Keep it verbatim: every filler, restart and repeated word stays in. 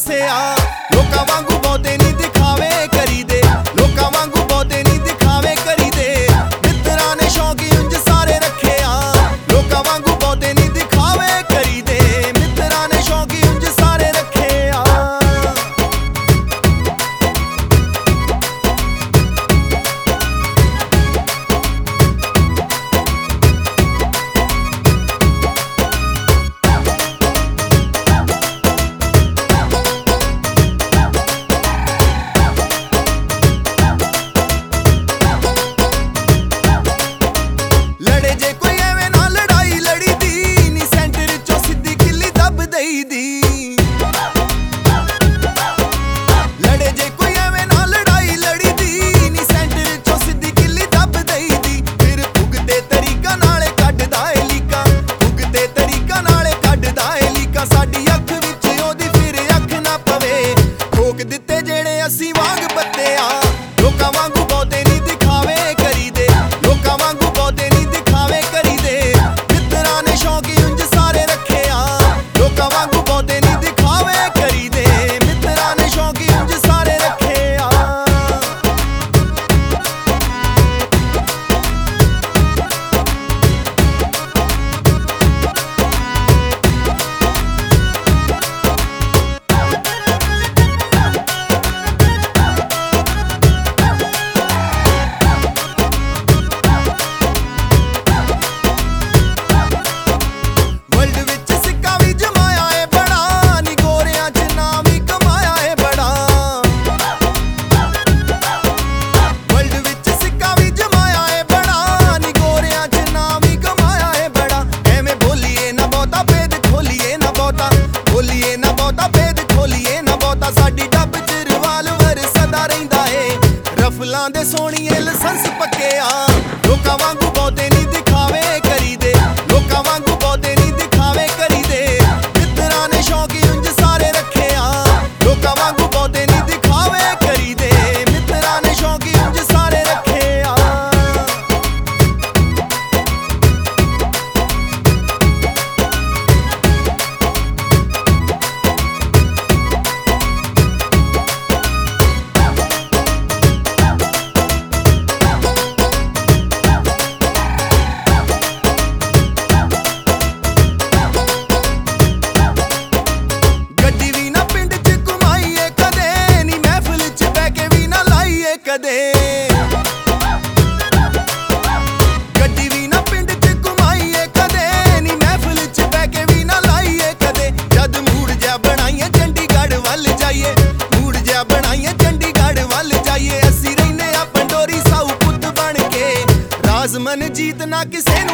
ਵਸਿਆ। ਲੋਕਾਂ ਵਾਂਗੂ ਬਹੁਤੇ ਨਹੀਂ ਦਿਖਾਵੇ ਕਰੀਦੇ, ਲੋਕਾਂ ਵਾਂਗੂ ਬਹੁਤੇ ਨਹੀਂ ਦਿਖਾਵੇ ਕਰੀਦੇ। ਮਿੱਤਰਾਂ ਨੇ ਸ਼ੌਂਕ ਉਂਝ ਸਾਰੇ ਰੱਖਿਆ, ਲੋਕਾਂ ਵਾਂਗੂ ਬਹੁਤੇ ਨਹੀਂ ਦਿਖਾਵੇ ਕਰੀਦੇ। ਮਿੱਤਰਾਂ ਨੇ ਸ਼ੌਂਕ ਉਂਝ ਸਾਰੇ ਰੱਖਿਆ। ਲੜੇ ਜੇ ਕੋਈ ਐਵੇਂ ਨਾ ਲੜਾਈ ਲੜੀ ਦੀ ਨੀ, ਸੈਂਟਰ ਚੋਂ ਸਿੱਧੀ ਕਿੱਲੀ ਦੱਬ ਦਈ ਦੀ। ਲੜੇ ਜੇ ਕੋਈ ਐਵੇਂ ਨਾ ਲੜਾਈ ਲੜੀ ਦੀ ਨੀ, ਸੈਂਟਰ ਚੋਂ ਸਿੱਧੀ ਕਿੱਲੀ ਦੱਬ ਦਈ ਦੀ। ਫਿਰ ਭੁਗਤੇ ਤਰੀਕਾ ਨਾਲੇ ਕੱਢਦਾ ਏ ਲੀਕਾਂ, ਭੁਗਤੇ ਤਰੀਕਾ ਨਾਲੇ ਕੱਢਦਾ ਏ ਲੀਕਾਂ। ਸਾਡੀ ਅੱਖ ਵਿੱਚ ਉਹਦੀ ਫਿਰ ਅੱਖ ਨਾ ਪਵੇ, ਠੋਕ ਦਿੱਤੇ ਜਿਹੜੇ ਅਸੀਂ ਵਾਂਗ ਪੱਤੇ ਆ। ਲੋਕਾਂ ਵਾਂਗੂ ਬਹੁਤੇ ਨਹੀਂ ਦਿਖਾਵੇ ਕਰੀਦੇ, ਲੋਕਾਂ ਵਾਂਗੂ ਬਹੁਤੇ ਨਹੀਂ ਦਿਖਾਵੇ ਕਰੀਦੇ। ਮਿੱਤਰਾਂ ਨੇ ਸ਼ੌਂਕ ਉਂਝ ਸਾਰੇ ਰੱਖਿਆ, ਲੋਕਾਂ ਵਾਂਗੂ ਬਹੁਤੇ ਨਹੀਂ ਦਿਖਾਵੇ ਕਰੀਦੇ। ਮਿੱਤਰਾਂ ਨੇ ਸ਼ੌਂਕ ਉਂਝ ਸਾਰੇ ਰੱਖਿਆ। ਵਰਲਡ ਵਿੱਚ ਸਿੱਕਾ ਵੀ ਜਮਾਇਆ ਏ ਬੜਾ ਨੀ, ਗੋਰਿਆਂ 'ਚ ਨਾਮ ਵੀ ਕਮਾਇਆ ਏ ਬੜਾ। ਵਰਲਡ ਵਿੱਚ ਸਿੱਕਾ ਵੀ ਜਮਾਇਆ ਏ ਬੜਾ ਨੀ, ਗੋਰਿਆਂ 'ਚ ਨਾਮ ਵੀ ਕਮਾਇਆ ਏ ਬੜਾ। ਐਵੇਂ ਬੋਲੀਏ ਨਾ ਬਹੁਤਾ ਭੇਦ ਖੋਲੀਏ ਨਾ ਬਹੁਤਾ, ਬੋਲੀਏ ਨਾ ਬਹੁਤਾ ਭੇਦ ਖੋਲੀਏ ਨਾ ਬਹੁਤਾ। ਸਾਡੀ ਡੱਬ 'ਚ ਰਿਵਾਲਵਰ ਸਦਾ ਰਹਿੰਦਾ ਏ, ਰਫਲਾਂ ਦੇ ਸੋਹਣੀਏ ਲਾਇਸੈਂਸ ਪੱਕੇ ਆ। ਲੋਕਾਂ ਵਾਂਗੂ ਬਹੁਤੇ ਨਹੀਂ ਦਿਖਾਵੇ ਕਰੀਦੇ, ਲੋਕਾਂ ਵਾਂਗੂ ਬਹੁਤੇ ਨਹੀਂ ਦਿਖਾਵੇ ਕਰੀਦੇ। ਮਿੱਤਰਾਂ ਨੇ ਸ਼ੌਂਕ ਉਂਝ ਸਾਰੇ ਰੱਖਿਆ, ਲੋਕਾਂ ਵਾਂਗੂ ਬਹੁਤੇ ਨਹੀਂ ਦਿਖਾਵੇ ਕਰੀਦੇ। ਮਿੱਤਰਾਂ ਨੇ ਸ਼ੌਂਕ ਉਂਝ ਸਾਰੇ ਰੱਖਿਆ। ਗੱਡੀ ਵੀ ਨਾ ਪਿੰਡ 'ਚ ਘੁਮਾਈਏ ਕਦੇ ਨੀ, ਮਹਿਫਿਲ 'ਚ ਬਹਿ ਕੇ ਵੀ ਨਾ ਲਾਈਏ ਕਦੇ। ਗੱਡੀ ਵੀ ਨਾ ਪਿੰਡ 'ਚ ਘੁਮਾਈਏ ਕਦੇ ਨੀ, ਮਹਿਫਿਲ 'ਚ ਬਹਿ ਕੇ ਵੀ ਨਾ ਲਾਈਏ ਕਦੇ। ਜਦ ਮੂਡ ਜਿਹਾ ਬਣਾਈਏ ਚੰਡੀਗੜ੍ਹ ਵੱਲ ਜਾਈਏ, ਮੂਡ ਜਿਹਾ ਬਣਾਈਏ ਚੰਡੀਗੜ੍ਹ ਵੱਲ ਜਾਈਏ। ਅਸੀਂ ਰਹਿੰਦੇ ਆ ਪੰਡੋਰੀ ਸਾਊ ਪੁੱਤ ਬਣ ਕੇ, ਰਾਜ਼ ਮਨਜੀਤ ਨਾ ਕਿਸੇ